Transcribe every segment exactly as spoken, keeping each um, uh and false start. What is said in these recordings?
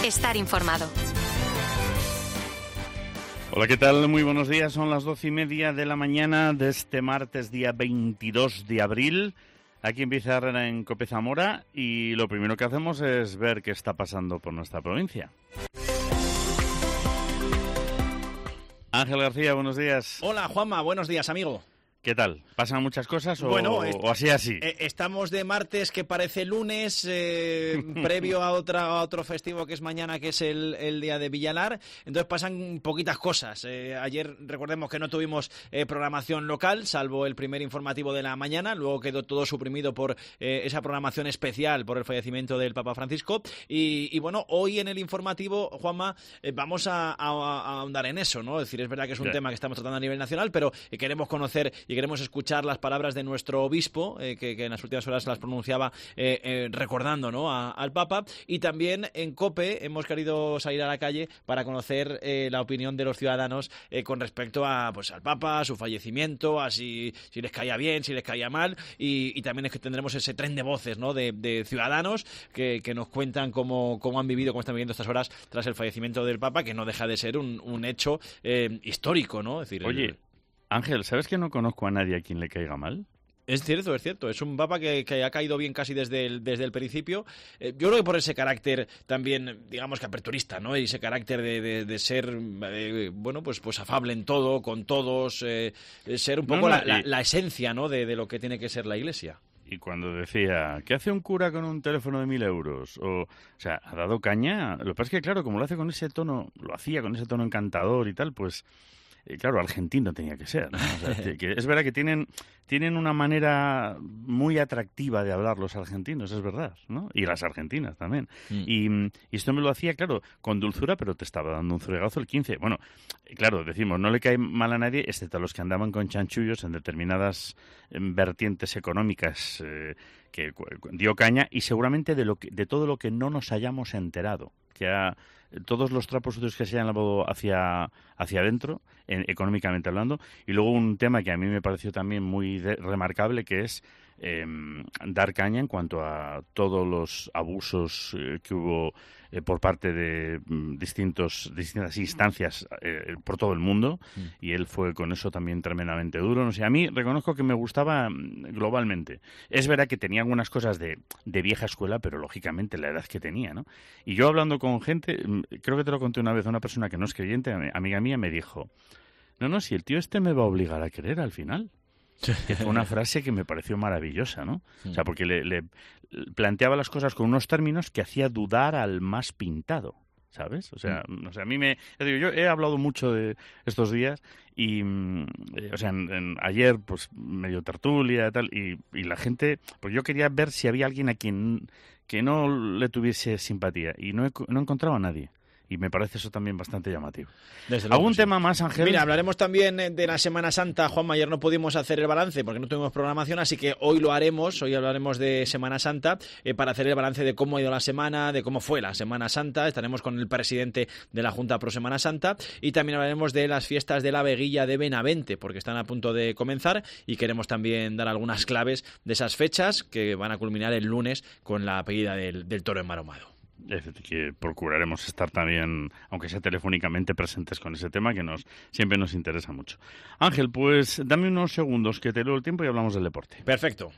Estar informado. Hola, ¿qué tal? Muy buenos días. Son las doce y media de la mañana de este martes, día veintidós de abril. Aquí empieza Herrera en Cope Zamora y lo primero que hacemos es ver qué está pasando por nuestra provincia. Ángel García, buenos días. Hola, Juanma, buenos días, amigo. ¿Qué tal? ¿Pasan muchas cosas o, bueno, o así así? Eh, estamos de martes que parece lunes, eh, previo a, otra, a otro festivo que es mañana, que es el, el Día de Villalar. Entonces pasan poquitas cosas. Eh, ayer recordemos que no tuvimos eh, programación local, salvo el primer informativo de la mañana. Luego quedó todo suprimido por eh, esa programación especial por el fallecimiento del Papa Francisco. Y, y bueno, hoy en el informativo, Juanma, eh, vamos a, a, a ahondar en eso, ¿no? Es decir, es verdad que es un sí. tema que estamos tratando a nivel nacional, pero eh, queremos conocer y queremos escuchar las palabras de nuestro obispo, eh, que, que en las últimas horas las pronunciaba eh, eh, recordando, ¿no?, a, al Papa. Y también en COPE hemos querido salir a la calle para conocer eh, la opinión de los ciudadanos eh, con respecto a, pues, al Papa, a su fallecimiento, a si, si les caía bien, si les caía mal. Y, y también es que tendremos ese tren de voces, ¿no?, de, de ciudadanos que, que nos cuentan cómo, cómo han vivido, cómo están viviendo estas horas tras el fallecimiento del Papa, que no deja de ser un, un hecho eh, histórico, ¿no? Es decir, Oye, el... Ángel, ¿sabes que no conozco a nadie a quien le caiga mal? Es cierto, es cierto. Es un Papa que, que ha caído bien casi desde el, desde el principio. Eh, yo creo que por ese carácter también, digamos que aperturista, ¿no? Y ese carácter de, de, de ser, eh, bueno, pues, pues afable en todo, con todos, eh, ser un poco no, no, la, y... la, la esencia, ¿no?, de, de lo que tiene que ser la Iglesia. Y cuando decía, ¿qué hace un cura con un teléfono de mil euros? O, o sea, ha dado caña. Lo que pasa es que, claro, como lo hace con ese tono, lo hacía con ese tono encantador y tal, pues... Eh, claro, argentino tenía que ser, ¿no? O sea, que es verdad que tienen, tienen una manera muy atractiva de hablar los argentinos, es verdad, ¿no? Y las argentinas también. Mm. Y, y esto me lo hacía, claro, con dulzura, pero te estaba dando un fregazo el quince. Bueno, claro, decimos, no le cae mal a nadie, excepto a los que andaban con chanchullos en determinadas vertientes económicas, eh, que dio caña, y seguramente de, lo que, de todo lo que no nos hayamos enterado, que ha... todos los trapos sucios que se hayan lavado hacia, hacia adentro, en, económicamente hablando. Y luego un tema que a mí me pareció también muy de, remarcable, que es eh, dar caña en cuanto a todos los abusos eh, que hubo eh, por parte de mm, distintos, distintas instancias eh, por todo el mundo. Mm. Y él fue con eso también tremendamente duro. No sé, a mí reconozco que me gustaba globalmente. Es verdad que tenía algunas cosas de, de vieja escuela, pero lógicamente la edad que tenía, ¿no? Y yo hablando con gente... creo que te lo conté una vez, una persona que no es creyente, amiga mía, me dijo, no, no, si el tío este me va a obligar a creer al final. Que fue una frase que me pareció maravillosa, ¿no? Sí. O sea, porque le, le planteaba las cosas con unos términos que hacía dudar al más pintado, ¿sabes? O sea, mm. o sea a mí me... Yo, digo, yo he hablado mucho de estos días y, eh, o sea, en, en, ayer, pues, medio tertulia y tal, y, y la gente... Pues yo quería ver si había alguien a quien... que no le tuviese simpatía, y no, he, no he encontrado a nadie. Y me parece eso también bastante llamativo. ¿Algún tema sí. más, Ángel? Mira, hablaremos también de la Semana Santa. Juanma, ayer no pudimos hacer el balance porque no tuvimos programación, así que hoy lo haremos. Hoy hablaremos de Semana Santa eh, para hacer el balance de cómo ha ido la semana, de cómo fue la Semana Santa. Estaremos con el presidente de la Junta Pro Semana Santa y también hablaremos de las fiestas de la Veguilla de Benavente, porque están a punto de comenzar y queremos también dar algunas claves de esas fechas que van a culminar el lunes con la pedida del, del toro enmaromado. Es decir, que procuraremos estar también, aunque sea telefónicamente, presentes con ese tema que nos siempre nos interesa mucho. Ángel, pues dame unos segundos que te leo el tiempo y hablamos del deporte. Perfecto.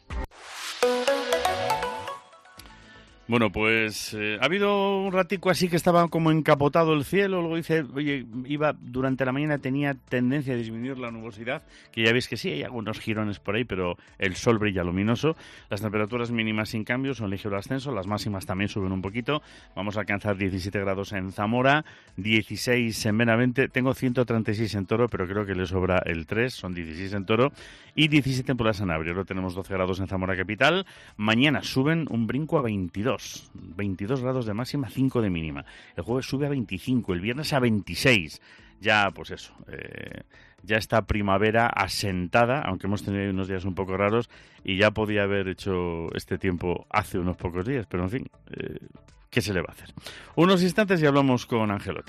Bueno, pues eh, ha habido un ratico así que estaba como encapotado el cielo. Luego dice, oye, iba durante la mañana tenía tendencia a disminuir la nubosidad, que ya veis que sí, hay algunos jirones por ahí, pero el sol brilla luminoso. Las temperaturas mínimas sin cambio son ligero ascenso, las máximas también suben un poquito. Vamos a alcanzar diecisiete grados en Zamora, dieciséis en Benavente. Tengo ciento treinta y seis en Toro, pero creo que le sobra el tres, son dieciséis en Toro, y diecisiete en Puebla Sanabria. Ahora tenemos doce grados en Zamora capital. Mañana suben un brinco a veintidós. veintidós grados de máxima, cinco de mínima. El jueves sube a veinticinco, el viernes a veintiséis. Ya, pues eso, eh, ya está primavera asentada, aunque hemos tenido unos días un poco raros y ya podía haber hecho este tiempo hace unos pocos días, pero en fin, eh, ¿qué se le va a hacer? Unos instantes y hablamos con Angelotti.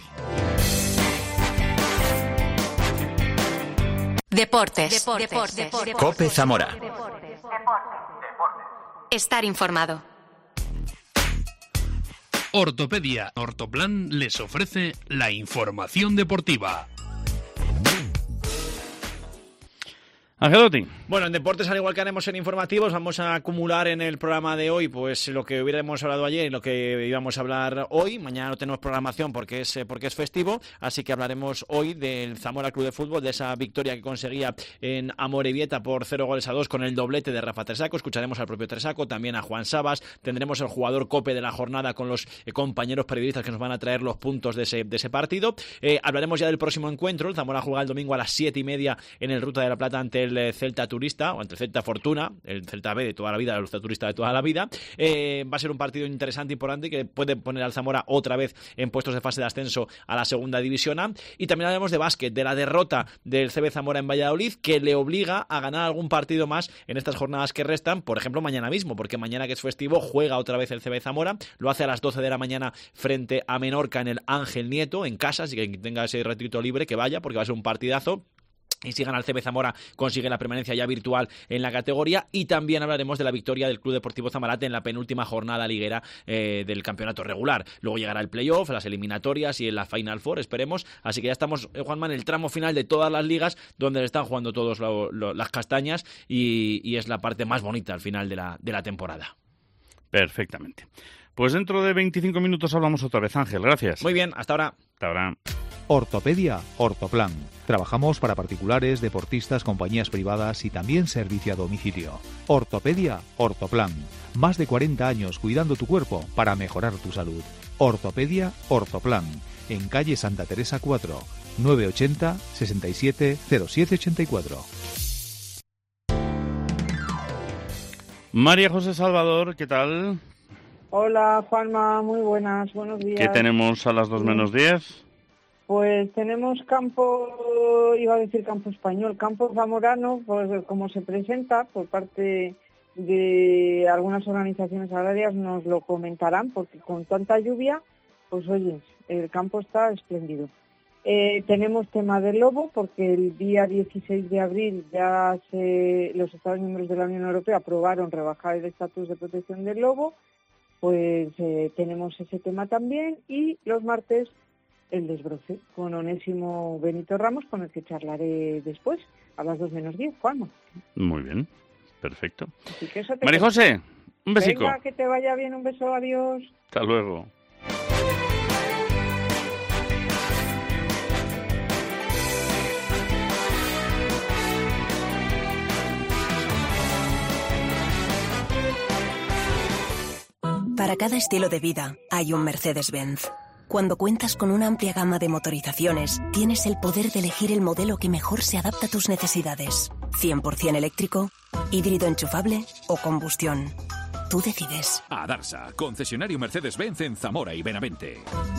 Deportes. Deportes. Deportes. Deportes. Cope Zamora. Estar informado. Ortopedia Ortoplan les ofrece la información deportiva. Angelotti. Bueno, en deportes, al igual que haremos en informativos, vamos a acumular en el programa de hoy pues lo que hubiéramos hablado ayer y lo que íbamos a hablar hoy. Mañana no tenemos programación porque es porque es festivo, así que hablaremos hoy del Zamora Club de Fútbol, de esa victoria que conseguía en Amorebieta por cero goles a dos con el doblete de Rafa Tresaco. Escucharemos al propio Tresaco, también a Juan Sabas. Tendremos el jugador COPE de la jornada con los eh, compañeros periodistas que nos van a traer los puntos de ese, de ese partido. Eh, hablaremos ya del próximo encuentro. El Zamora juega el domingo a las siete y media en el Ruta de la Plata ante el Celta Turista, o ante el Celta Fortuna, el Celta B de toda la vida, el Celta Turista de toda la vida. Eh, va a ser un partido interesante, importante, que puede poner al Zamora otra vez en puestos de fase de ascenso a la segunda división A. Y también hablaremos de básquet, de la derrota del C B Zamora en Valladolid, que le obliga a ganar algún partido más en estas jornadas que restan, por ejemplo mañana mismo, porque mañana, que es festivo, juega otra vez el C B Zamora, lo hace a las doce de la mañana frente a Menorca en el Ángel Nieto, en casa, así que quien tenga ese ratito libre que vaya, porque va a ser un partidazo. Y si gana el C B Zamora, consigue la permanencia ya virtual en la categoría. Y también hablaremos de la victoria del Club Deportivo Zamarate en la penúltima jornada liguera eh, del campeonato regular. Luego llegará el playoff, las eliminatorias y en la Final Four, esperemos. Así que ya estamos, eh, Juanma, en el tramo final de todas las ligas, donde le están jugando todos lo, lo, las castañas y, y es la parte más bonita al final de la, de la temporada. Perfectamente. Pues dentro de veinticinco minutos hablamos otra vez, Ángel. Gracias. Muy bien, hasta ahora. Hasta ahora. Ortopedia Ortoplan. Trabajamos para particulares, deportistas, compañías privadas y también servicio a domicilio. Ortopedia Ortoplan. Más de cuarenta años cuidando tu cuerpo para mejorar tu salud. Ortopedia Ortoplan. En calle Santa Teresa cuatro, nueve ochenta, sesenta y siete, cero siete ochenta y cuatro. María José Salvador, ¿qué tal? Hola, Juanma, muy buenas, buenos días. ¿Qué tenemos a las dos menos diez? Pues tenemos campo, iba a decir campo español, campo zamorano, pues como se presenta por parte de algunas organizaciones agrarias nos lo comentarán, porque con tanta lluvia, pues oye, el campo está espléndido. Eh, tenemos tema del lobo, porque el día dieciséis de abril ya se, los Estados miembros de la Unión Europea aprobaron rebajar el estatus de protección del lobo, pues eh, tenemos ese tema también, y los martes el desbroce con Onésimo Benito Ramos, con el que charlaré después, a las dos menos diez, Juanma. Muy bien, perfecto. Así que eso te María José, un besico. Venga, que te vaya bien, un beso, adiós. Hasta luego. Para cada estilo de vida hay un Mercedes-Benz. Cuando cuentas con una amplia gama de motorizaciones, tienes el poder de elegir el modelo que mejor se adapta a tus necesidades. cien por ciento eléctrico, híbrido enchufable o combustión. Tú decides. Adarsa, concesionario Mercedes-Benz en Zamora y Benavente.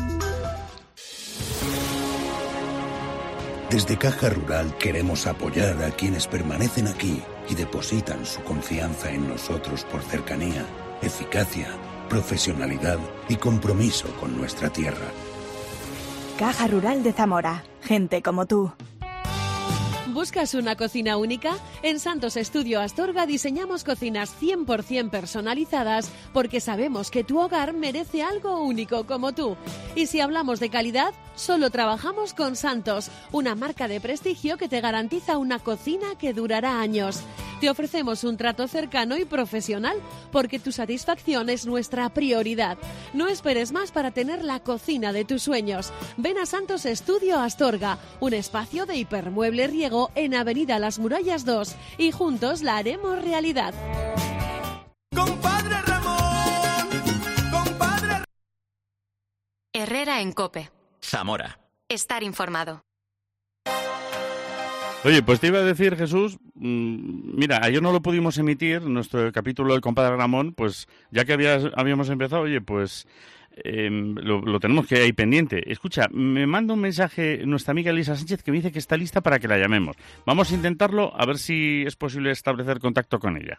Desde Caja Rural queremos apoyar a quienes permanecen aquí y depositan su confianza en nosotros por cercanía, eficacia, profesionalidad y compromiso con nuestra tierra. Caja Rural de Zamora. Gente como tú. ¿Buscas una cocina única? En Santos Estudio Astorga diseñamos cocinas cien por ciento personalizadas porque sabemos que tu hogar merece algo único como tú. Y si hablamos de calidad, solo trabajamos con Santos, una marca de prestigio que te garantiza una cocina que durará años. Te ofrecemos un trato cercano y profesional porque tu satisfacción es nuestra prioridad. No esperes más para tener la cocina de tus sueños. Ven a Santos Estudio Astorga, un espacio de hipermueble riego en Avenida Las Murallas dos, y juntos la haremos realidad. Compadre Ramón, compadre... Herrera en COPE. Zamora. Estar informado. Oye, pues te iba a decir, Jesús, mmm, mira, ayer no lo pudimos emitir, nuestro capítulo del compadre Ramón, pues ya que había, habíamos empezado, oye, pues eh, lo, lo tenemos que ir ahí pendiente. Escucha, me manda un mensaje nuestra amiga Elisa Sánchez que me dice que está lista para que la llamemos. Vamos a intentarlo, a ver si es posible establecer contacto con ella.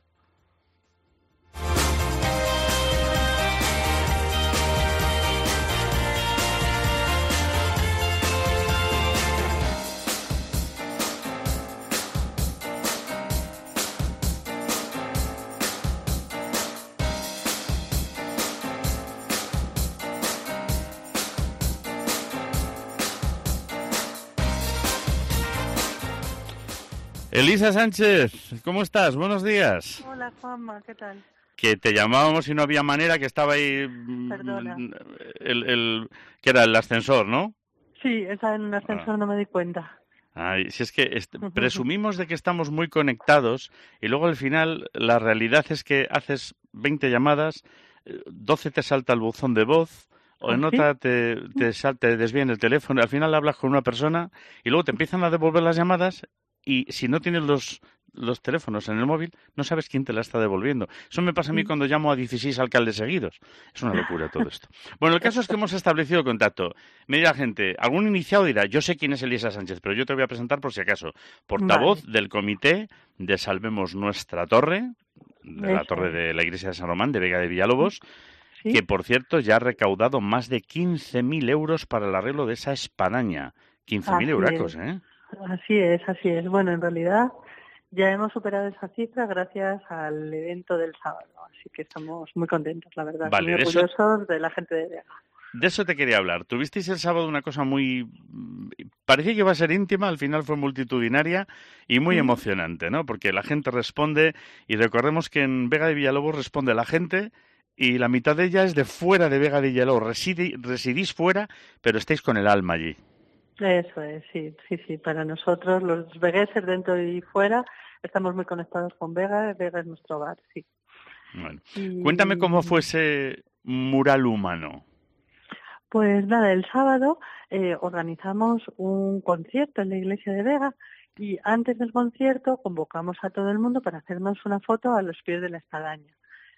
Elisa Sánchez, ¿cómo estás? Buenos días. Hola, Juanma, ¿qué tal? Que te llamábamos y no había manera, que estaba ahí Perdona. el, el que era el ascensor, ¿no? Sí, estaba en un ascensor, Ah. no me di cuenta. Ay, si es que est- presumimos de que estamos muy conectados y luego al final la realidad es que haces veinte llamadas, eh, doce te salta el buzón de voz, o en ¿Ah, sí? otra te, te, sal- te desvían el teléfono, al final hablas con una persona y luego te empiezan a devolver las llamadas y si no tienes los, los teléfonos en el móvil, no sabes quién te la está devolviendo. Eso me pasa a mí Mm. cuando llamo a dieciséis alcaldes seguidos. Es una locura todo esto. Bueno, el caso es que hemos establecido contacto. Me dirá gente, algún iniciado dirá, yo sé quién es Elisa Sánchez, pero yo te voy a presentar por si acaso. Portavoz Vale. del comité de Salvemos Nuestra Torre, de la Eso torre es. de la iglesia de San Román, de Vega de Villalobos, Sí. que por cierto ya ha recaudado más de quince mil euros para el arreglo de esa espadaña. quince mil Así euracos, es. ¿eh? Así es, así es. Bueno, en realidad ya hemos superado esa cifra gracias al evento del sábado, así que estamos muy contentos, la verdad, Vale, muy de eso- orgullosos de la gente de Vega. De eso te quería hablar. Tuvisteis el sábado una cosa muy... Parecía que iba a ser íntima, al final fue multitudinaria y muy Mm. emocionante, ¿no? Porque la gente responde y recordemos que en Vega de Villalobos responde la gente y la mitad de ella es de fuera de Vega de Villalobos. Residi- residís fuera, pero estáis con el alma allí. Eso es, sí, sí, sí. Para nosotros, los vegueses dentro y fuera, estamos muy conectados con Vega. Vega es nuestro hogar, sí. Bueno, Y- cuéntame cómo fue ese mural humano. Pues nada, el sábado eh, organizamos un concierto en la iglesia de Vega y antes del concierto convocamos a todo el mundo para hacernos una foto a los pies de la espadaña.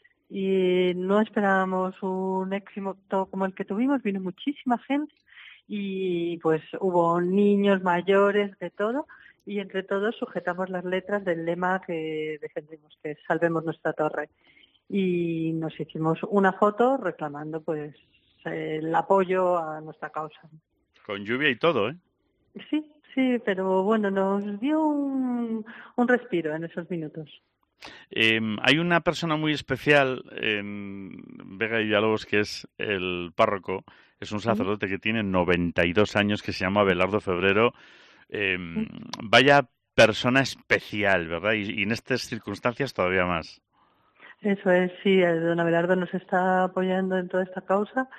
Y no esperábamos un éxito como el que tuvimos, vino muchísima gente y pues hubo niños, mayores, de todo, y entre todos sujetamos las letras del lema que defendemos, que es Salvemos Nuestra Torre. Y nos hicimos una foto reclamando pues el apoyo a nuestra causa. Con lluvia y todo, ¿eh? Sí, sí, pero bueno, nos dio un, un respiro en esos minutos. Eh, hay una persona muy especial en Vega de Villalobos que es el párroco, es un sacerdote que tiene noventa y dos años, que se llama Abelardo Febrero. Eh, vaya persona especial, ¿verdad? Y, y en estas circunstancias todavía más. Eso es, sí, el don Abelardo nos está apoyando en toda esta causa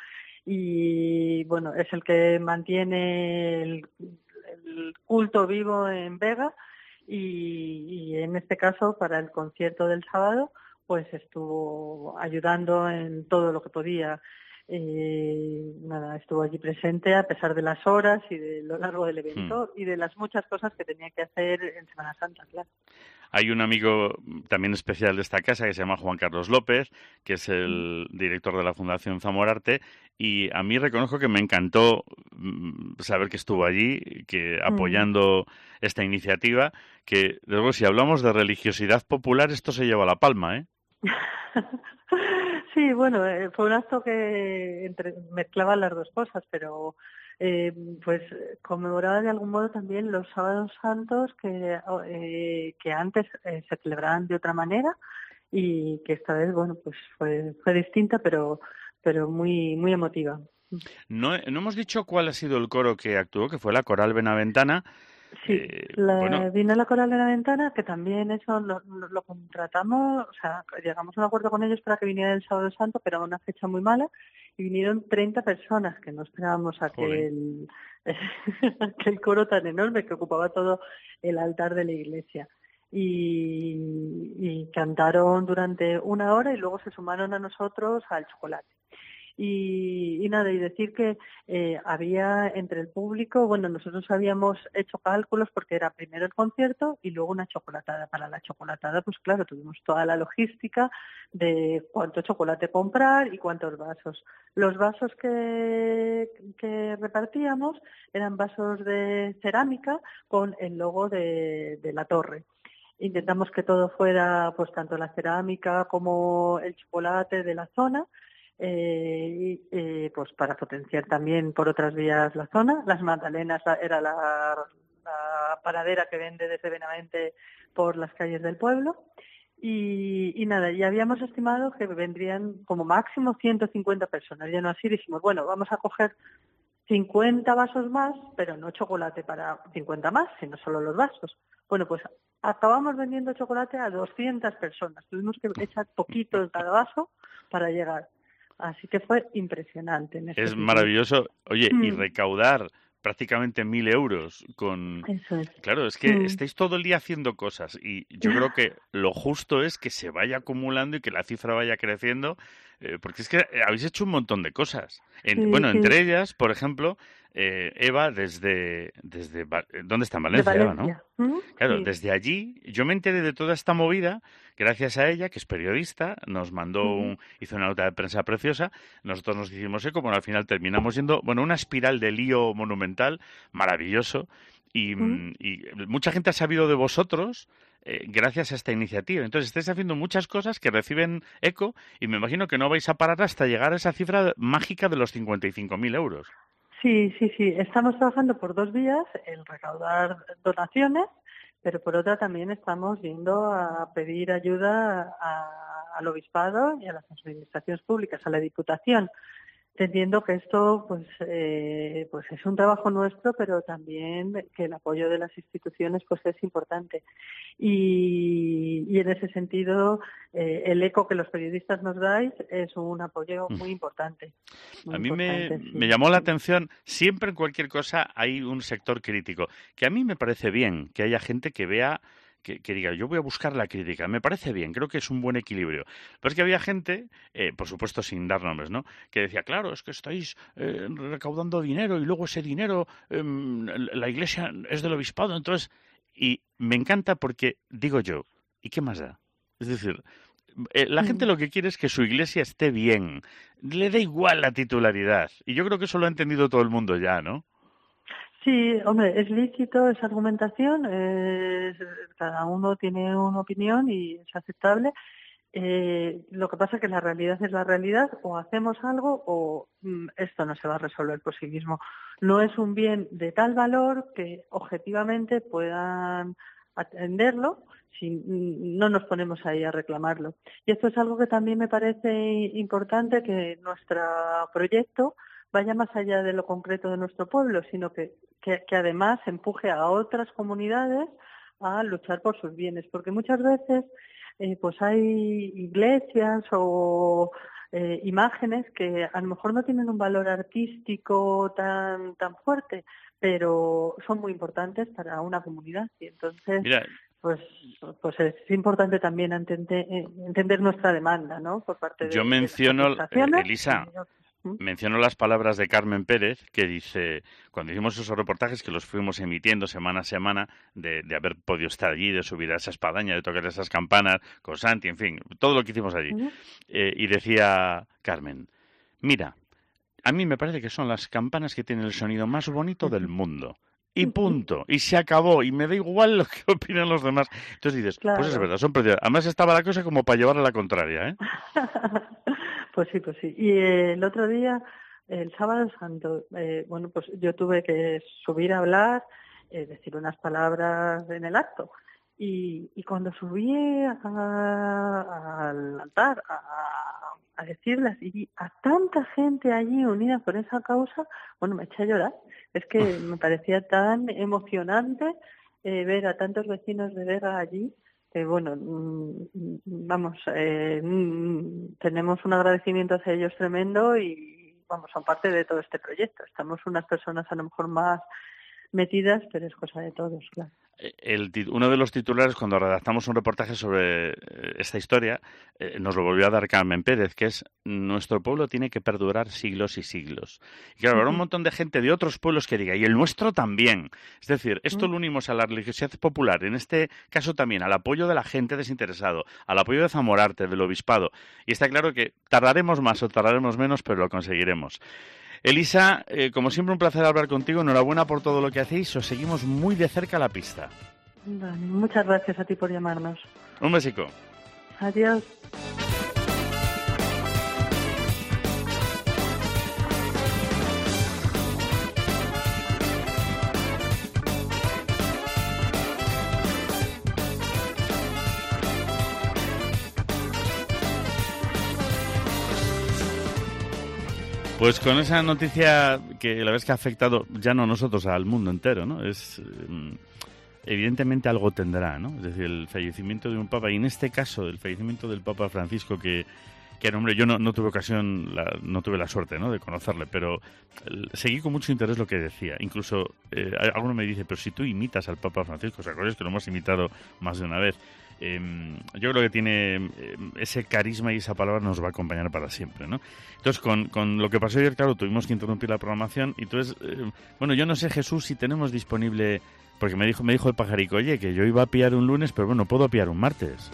y bueno, es el que mantiene el, el culto vivo en Vega y, y en este caso para el concierto del sábado pues estuvo ayudando en todo lo que podía. Eh, nada, estuvo allí presente a pesar de las horas y de lo largo del evento y de las muchas cosas que tenía que hacer en Semana Santa, claro. Hay un amigo también especial de esta casa que se llama Juan Carlos López, que es el director de la Fundación Zamorarte, y a mí reconozco que me encantó mm, saber que estuvo allí, que apoyando esta iniciativa, que luego si hablamos de religiosidad popular, esto se lleva la palma, ¿eh? Sí, bueno, eh, fue un acto que entre, mezclaba las dos cosas, pero eh, pues conmemoraba de algún modo también los sábados santos que, eh, que antes eh, se celebraban de otra manera y que esta vez, bueno, pues fue, fue distinta, pero, pero muy, muy emotiva. No, no hemos dicho cuál ha sido el coro que actuó, que fue la Coral Benaventana. Sí, Eh, la, bueno, vino la Coral de la Ventana, que también eso lo, lo, lo contratamos, o sea, llegamos a un acuerdo con ellos para que viniera el Sábado Santo, pero a una fecha muy mala, y vinieron treinta personas, que no esperábamos a que el, que el coro tan enorme que ocupaba todo el altar de la iglesia. Y, y cantaron durante una hora y luego se sumaron a nosotros al chocolate. Y, y nada, y decir que eh, había entre el público, bueno, nosotros habíamos hecho cálculos porque era primero el concierto y luego una chocolatada. Para la chocolatada, pues claro, tuvimos toda la logística de cuánto chocolate comprar y cuántos vasos. Los vasos que, que repartíamos eran vasos de cerámica con el logo de, de la torre. Intentamos que todo fuera, pues tanto la cerámica como el chocolate de la zona, Eh, y eh, pues para potenciar también por otras vías la zona. Las magdalenas era la, la paradera que vende desde Benavente por las calles del pueblo y, y nada, y habíamos estimado que vendrían como máximo ciento cincuenta personas, ya no así dijimos, bueno, vamos a coger cincuenta vasos más, pero no chocolate para cincuenta más, sino solo los vasos. Bueno, pues acabamos vendiendo chocolate a doscientas personas. Tuvimos que echar poquito en cada vaso para llegar. Así que fue impresionante. En este es sentido. Maravilloso. Oye, Mm. y recaudar prácticamente mil euros con... Eso es. Claro, es que Mm. estáis todo el día haciendo cosas y yo creo que lo justo es que se vaya acumulando y que la cifra vaya creciendo, eh, porque es que habéis hecho un montón de cosas. En- Sí, bueno, sí. entre ellas, por ejemplo, eh, Eva desde... desde Va- ¿Dónde está? En De Valencia, Eva, ¿no? Valencia. ¿Mm? Claro, Sí. desde allí yo me enteré de toda esta movida gracias a ella, que es periodista, nos mandó Ujú. un, hizo una nota de prensa preciosa, nosotros nos hicimos eco, bueno, al final terminamos yendo, bueno, una espiral de lío monumental, maravilloso, y, mm, y mucha gente ha sabido de vosotros eh, gracias a esta iniciativa. Entonces estáis haciendo muchas cosas que reciben eco y me imagino que no vais a parar hasta llegar a esa cifra mágica de los cincuenta y cinco mil euros. Sí, sí, sí. Estamos trabajando por dos vías, el recaudar donaciones, pero por otra también estamos yendo a pedir ayuda a- al obispado y a las administraciones públicas, a la Diputación, entendiendo que esto pues eh, pues es un trabajo nuestro, pero también que el apoyo de las instituciones pues es importante. Y, y en ese sentido, eh, el eco que los periodistas nos dais es un apoyo muy importante. muy A mí me, importante, sí. me llamó la atención, siempre en cualquier cosa hay un sector crítico, que a mí me parece bien que haya gente que vea, que, que diga, yo voy a buscar la crítica, me parece bien, creo que es un buen equilibrio. Pero es que había gente, eh, por supuesto sin dar nombres, ¿no?, que decía, claro, es que estáis eh, recaudando dinero y luego ese dinero, eh, la iglesia es del obispado, entonces... Y me encanta porque, digo yo, ¿y qué más da? Es decir, eh, la gente lo que quiere es que su iglesia esté bien. Le da igual la titularidad. Y yo creo que eso lo ha entendido todo el mundo ya, ¿no? Sí, hombre, es lícito esa argumentación, es- cada uno tiene una opinión y es aceptable. Eh, lo que pasa es que la realidad es la realidad, o hacemos algo o mm, esto no se va a resolver por sí mismo. No es un bien de tal valor que objetivamente puedan atenderlo si mm, no nos ponemos ahí a reclamarlo. Y esto es algo que también me parece importante, que nuestro proyecto vaya más allá de lo concreto de nuestro pueblo, sino que, que, que además empuje a otras comunidades a luchar por sus bienes, porque muchas veces eh, pues hay iglesias o eh, imágenes que a lo mejor no tienen un valor artístico tan tan fuerte, pero son muy importantes para una comunidad y entonces Mira, pues pues es importante también entender, entender nuestra demanda, ¿no?, por parte de yo menciono, de las administraciones. eh, Elisa, menciono las palabras de Carmen Pérez, que dice, cuando hicimos esos reportajes que los fuimos emitiendo semana a semana, de, de haber podido estar allí, de subir a esa espadaña, de tocar esas campanas con Santi, en fin, todo lo que hicimos allí. Ujú. Eh, y decía Carmen, mira, a mí me parece que son las campanas que tienen el sonido más bonito del mundo. Y punto. Y se acabó. Y me da igual lo que opinan los demás. Entonces dices, Claro. pues es verdad, son preciosas. Además estaba la cosa como para llevar a la contraria, ¿eh? Pues sí, pues sí. Y eh, el otro día, el sábado santo, eh, bueno, pues yo tuve que subir a hablar, eh, decir unas palabras en el acto. Y, y cuando subí a- al altar a, a decirlas y vi a tanta gente allí unida por esa causa, bueno, me eché a llorar. Es que me parecía tan emocionante eh, ver a tantos vecinos de Vega allí. Que bueno, mm, vamos, eh, mm, tenemos un agradecimiento hacia ellos tremendo y vamos, son parte de todo este proyecto. Estamos unas personas a lo mejor más metidas, pero es cosa de todos, claro. El, tit- uno de los titulares, cuando redactamos un reportaje sobre eh, esta historia, eh, nos lo volvió a dar Carmen Pérez, que es nuestro pueblo tiene que perdurar siglos y siglos. Y claro, habrá un montón de gente de otros pueblos que diga, y el nuestro también. Es decir, esto lo unimos a la religiosidad popular, en este caso también al apoyo de la gente desinteresado, al apoyo de Zamorarte, del obispado. Y está claro que tardaremos más o tardaremos menos, pero lo conseguiremos. Elisa, eh, como siempre un placer hablar contigo, enhorabuena por todo lo que hacéis, os seguimos muy de cerca la pista. Vale, muchas gracias a ti por llamarnos. Un besico. Adiós. Pues con esa noticia que la verdad es que ha afectado ya no a nosotros, al mundo entero, ¿no? Es eh, evidentemente algo tendrá, ¿no? Es decir, el fallecimiento de un papa, y en este caso el fallecimiento del Papa Francisco, que, que hombre, yo no, no tuve ocasión, la, no tuve la suerte, ¿no?, de conocerle, pero eh, seguí con mucho interés lo que decía. Incluso eh, alguno me dice, pero si tú imitas al Papa Francisco, ¿os acordáis que lo hemos imitado más de una vez? Eh, yo creo que tiene eh, ese carisma y esa palabra nos va a acompañar para siempre, ¿no? Entonces, con, con lo que pasó ayer, claro, tuvimos que interrumpir la programación. Y entonces, eh, bueno, yo no sé, Jesús, si tenemos disponible, porque me dijo me dijo el pajarico, oye, que yo iba a pillar un lunes, pero bueno, puedo pillar un martes.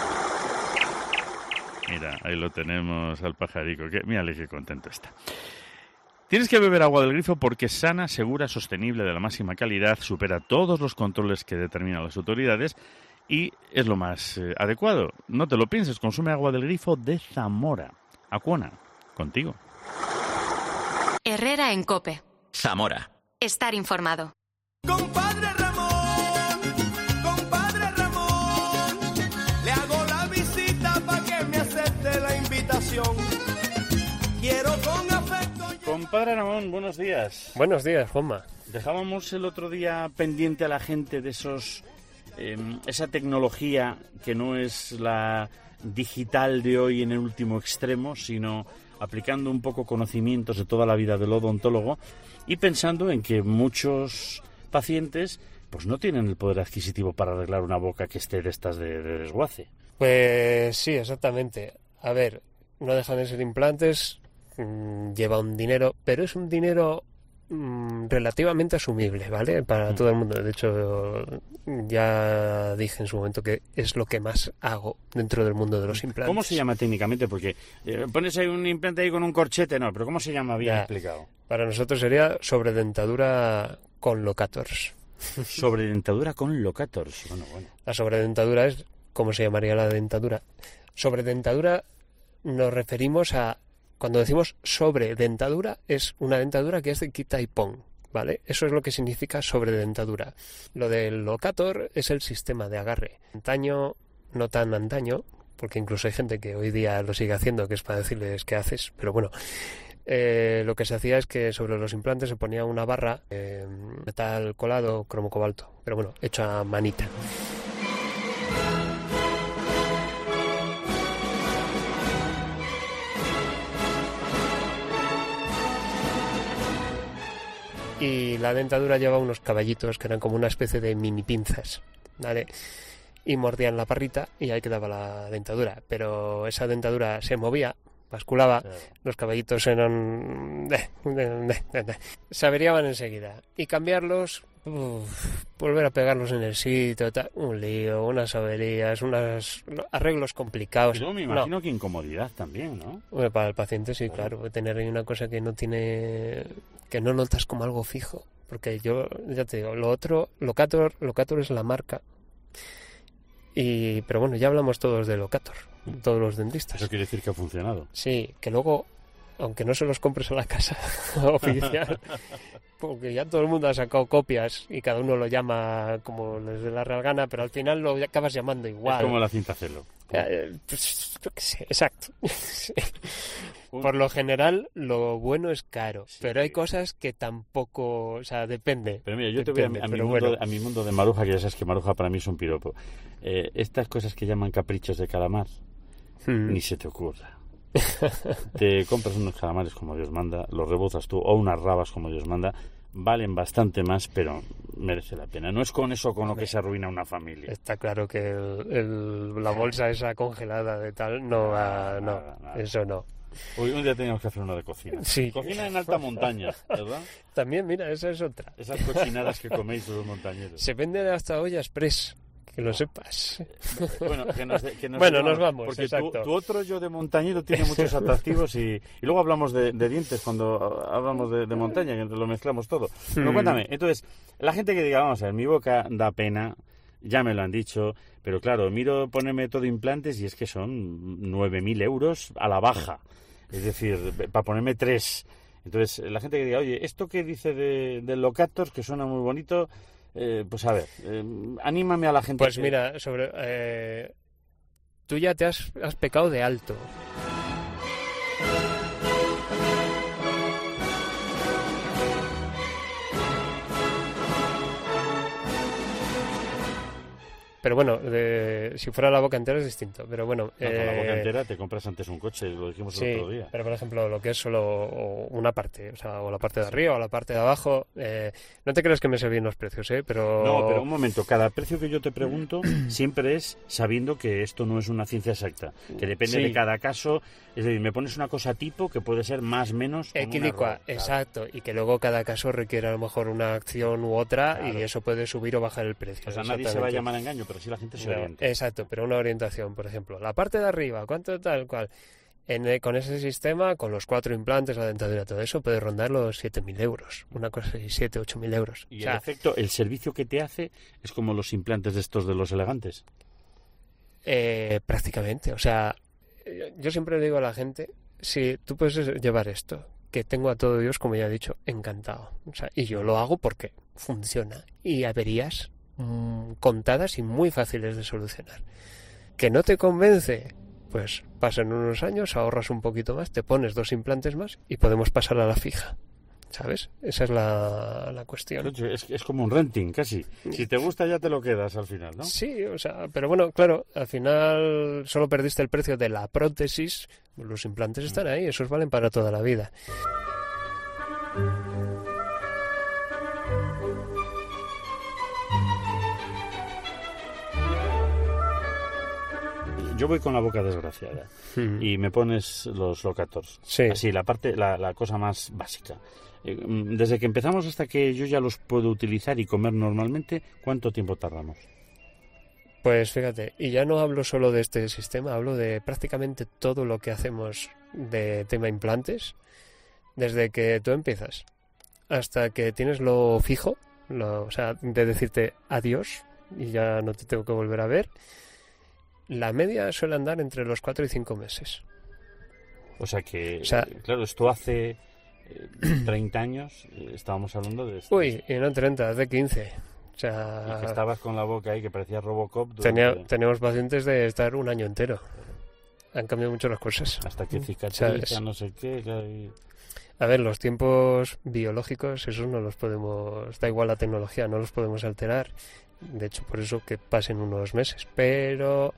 Mira, ahí lo tenemos al pajarico, que mírale qué contento está. Tienes que beber agua del grifo porque es sana, segura, sostenible, de la máxima calidad, supera todos los controles que determinan las autoridades y es lo más eh, adecuado. No te lo pienses, consume agua del grifo de Zamora. Acuona, contigo. Herrera en COPE. Zamora. Estar informado. Compadre Ramón, compadre Ramón, le hago la visita para que me acepte la invitación. Quiero con afecto... Compadre Ramón, buenos días. Buenos días, Juanma. Dejábamos el otro día pendiente a la gente de esos... Eh, esa tecnología que no es la digital de hoy en el último extremo, sino aplicando un poco conocimientos de toda la vida del odontólogo y pensando en que muchos pacientes pues no tienen el poder adquisitivo para arreglar una boca que esté de estas de, de desguace. Pues sí, exactamente. A ver, no dejan de ser implantes, mmm, lleva un dinero, pero es un dinero mmm, relativamente asumible, ¿vale? Para mm. todo el mundo. De hecho, ya dije en su momento que es lo que más hago dentro del mundo de los implantes. ¿Cómo se llama técnicamente? Porque eh, pones ahí un implante ahí con un corchete, no, pero ¿cómo se llama bien ya, explicado? Para nosotros sería sobredentadura con locators. Sobredentadura con locators. Bueno, bueno. La sobredentadura es, ¿cómo se llamaría la dentadura? Sobredentadura nos referimos a, cuando decimos sobredentadura, es una dentadura que es de quita y pon, ¿vale? Eso es lo que significa sobredentadura. Lo del locator es el sistema de agarre. Antaño, no tan antaño, porque incluso hay gente que hoy día lo sigue haciendo, que es para decirles qué haces, pero bueno... Eh, lo que se hacía es que sobre los implantes se ponía una barra eh, metal colado cromo cobalto, pero bueno, hecho a manita. Y la dentadura llevaba unos caballitos que eran como una especie de mini pinzas, ¿vale? Y mordían la parrita y ahí quedaba la dentadura, pero esa dentadura se movía, basculaba, claro. Los caballitos eran... se averiaban enseguida. Y cambiarlos, uf, volver a pegarlos en el sitio, tal, un lío, unas averías, unos arreglos complicados. Yo me imagino no. que incomodidad también, ¿no? Bueno, para el paciente sí, claro. claro. Tener ahí una cosa que no tiene... que no notas como algo fijo. Porque yo, ya te digo, lo otro, Locator, Locator es la marca. Y, pero bueno, ya hablamos todos de Locator, todos los dentistas. Eso quiere decir que ha funcionado. Sí, que luego, aunque no se los compres a la casa oficial, porque ya todo el mundo ha sacado copias y cada uno lo llama como les dé la real gana, pero al final lo acabas llamando igual. Es como la cinta celo. Eh, pues, yo qué sé, exacto. Sí. Por lo general, lo bueno es caro, sí, pero hay cosas que tampoco, o sea, depende. Pero mira, yo depende, te voy a, a, mi mundo, bueno. a mi mundo de Maruja, que ya sabes que Maruja para mí es un piropo. Eh, estas cosas que llaman caprichos de calamar, hmm. ni se te ocurra. Te compras unos calamares como Dios manda, los rebozas tú, o unas rabas como Dios manda, valen bastante más, pero merece la pena. No es con eso con lo que se arruina una familia. Está claro que el, el, la bolsa esa congelada de tal, no va, no, nada, nada. Eso no. Hoy un día teníamos que hacer una de cocina. Sí. Cocina en alta montaña, ¿verdad? También, mira, esa es otra. Esas cochinadas que coméis los montañeros. Se venden hasta olla express, que lo sepas. Bueno, que nos, que nos, bueno, nos vamos, porque exacto. Tu, tu otro yo de montañero tiene muchos atractivos y, y luego hablamos de, de dientes cuando hablamos de, de montaña, que lo mezclamos todo. Pero hmm. cuéntame, entonces, la gente que diga, vamos a ver, mi boca da pena... Ya me lo han dicho, pero claro, miro ponerme todo implantes y es que son nueve mil euros a la baja. Es decir, para ponerme tres. Entonces, la gente que diga, oye, esto que dice de, de Locator, que suena muy bonito, eh, pues a ver, eh, anímame a la gente. Pues que... mira, sobre eh, tú ya te has, has pecado de alto. Pero bueno, de, si fuera la boca entera es distinto. Pero bueno, no, eh, con la boca entera te compras antes un coche, lo dijimos sí, el otro día. Pero por ejemplo, lo que es solo una parte, o sea, o la parte de arriba o la parte de abajo, eh, no te creas que me sé bien los precios, ¿eh? Pero... No, pero un momento, cada precio que yo te pregunto siempre es sabiendo que esto no es una ciencia exacta, que depende sí. de cada caso. Es decir, me pones una cosa tipo que puede ser más o menos como equidicua, un error, exacto, claro. Y que luego cada caso requiere a lo mejor una acción u otra, claro. Y eso puede subir o bajar el precio. O sea, nadie se va a llamar a engaño, pero sí la gente se no, orienta. Exacto, pero una orientación, por ejemplo, la parte de arriba, ¿cuánto tal cual? En el, con ese sistema, con los cuatro implantes, la dentadura, todo eso, puede rondar los siete mil euros, una cosa así, siete, ocho mil euros. Y o sea, el efecto, el servicio que te hace es como los implantes de estos de los elegantes. Eh, prácticamente, o sea, yo siempre le digo a la gente, si tú puedes llevar esto, que tengo a todo Dios, como ya he dicho, encantado. O sea, y yo lo hago porque funciona. Y averías mmm, contadas y muy fáciles de solucionar. ¿Que no te convence? Pues pasan unos años, ahorras un poquito más, te pones dos implantes más y podemos pasar a la fija. ¿Sabes? Esa es la, la cuestión. Es, es como un renting, casi. Si te gusta ya te lo quedas al final, ¿no? Sí, o sea, pero bueno, claro, al final solo perdiste el precio de la prótesis. Los implantes están ahí, esos valen para toda la vida. Yo voy con la boca desgraciada hmm. y me pones los locators. Sí. Así, la parte, la, la cosa más básica. Desde que empezamos hasta que yo ya los puedo utilizar y comer normalmente, ¿cuánto tiempo tardamos? Pues fíjate, y ya no hablo solo de este sistema, hablo de prácticamente todo lo que hacemos de tema implantes, desde que tú empiezas hasta que tienes lo fijo, lo, o sea, de decirte adiós y ya no te tengo que volver a ver. La media suele andar entre los cuatro y cinco meses. O sea que, o sea, claro, esto hace eh, treinta años, eh, estábamos hablando de esto. Uy, y no treinta, hace quince. O sea, y que estabas con la boca ahí que parecía Robocop. Durante... Tenía, teníamos pacientes de estar un año entero. Han cambiado mucho las cosas. Hasta que cicatriza, no sé qué. Claro, y... A ver, los tiempos biológicos, esos no los podemos... Da igual la tecnología, no los podemos alterar. De hecho, por eso que pasen unos meses. Pero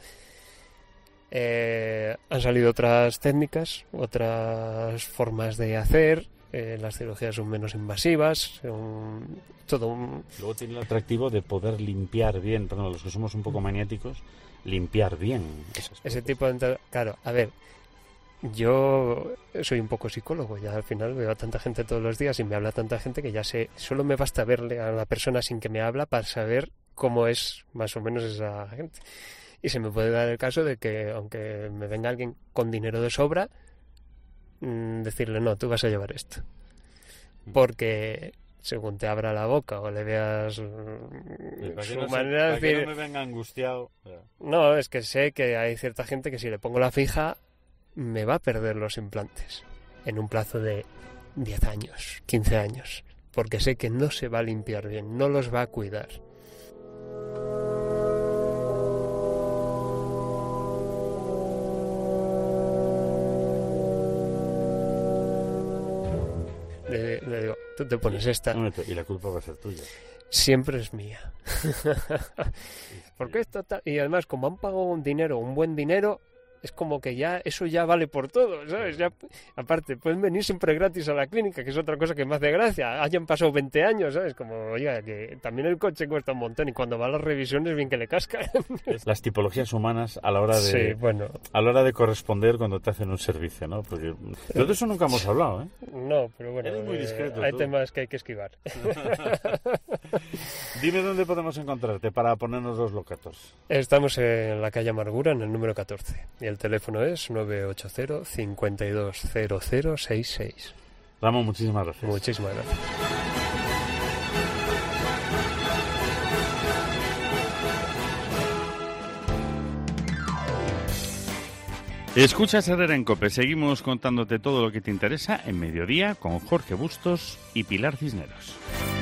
eh, han salido otras técnicas, otras formas de hacer. Eh, las cirugías son menos invasivas. Son todo un... Luego tiene el atractivo de poder limpiar bien. Perdón, los que somos un poco maniáticos, limpiar bien esas ese tipo de... Claro, a ver, yo soy un poco psicólogo. Ya al final veo a tanta gente todos los días y me habla tanta gente que ya sé... Solo me basta verle a la persona sin que me habla para saber cómo es más o menos esa gente. Y se me puede dar el caso de que, aunque me venga alguien con dinero de sobra, mmm, decirle, no, tú vas a llevar esto. Porque según te abra la boca o le veas mmm, su no manera de decir... decir... no me venga angustiado. No, es que sé que hay cierta gente que si le pongo la fija, me va a perder los implantes en un plazo de diez años, quince años. Porque sé que no se va a limpiar bien, no los va a cuidar. Le, le digo, tú te pones esta. Y la culpa va a ser tuya. Siempre es mía. Porque esto ta... Y además, como han pagado un dinero, un buen dinero, es como que ya eso ya vale por todo, ¿sabes? Ya, aparte, pueden venir siempre gratis a la clínica, que es otra cosa que me hace gracia. Hayan pasado veinte años, ¿sabes? Como, oiga, que también el coche cuesta un montón y cuando va a las revisiones bien que le cascan. Las tipologías humanas a la hora de sí, bueno. a la hora de corresponder cuando te hacen un servicio, ¿no? Porque pero de eso nunca hemos hablado, ¿eh? No, pero bueno, eres muy discreto, eh, hay tú. temas que hay que esquivar. Dime dónde podemos encontrarte para ponernos los locatos. Estamos en la calle Amargura, en el número catorce. Y el teléfono es nueve ocho cero, cinco dos cero cero seis seis. Ramón, muchísimas gracias. Muchísimas gracias. Escuchas Herrera en COPE. Seguimos contándote todo lo que te interesa en Mediodía con Jorge Bustos y Pilar Cisneros.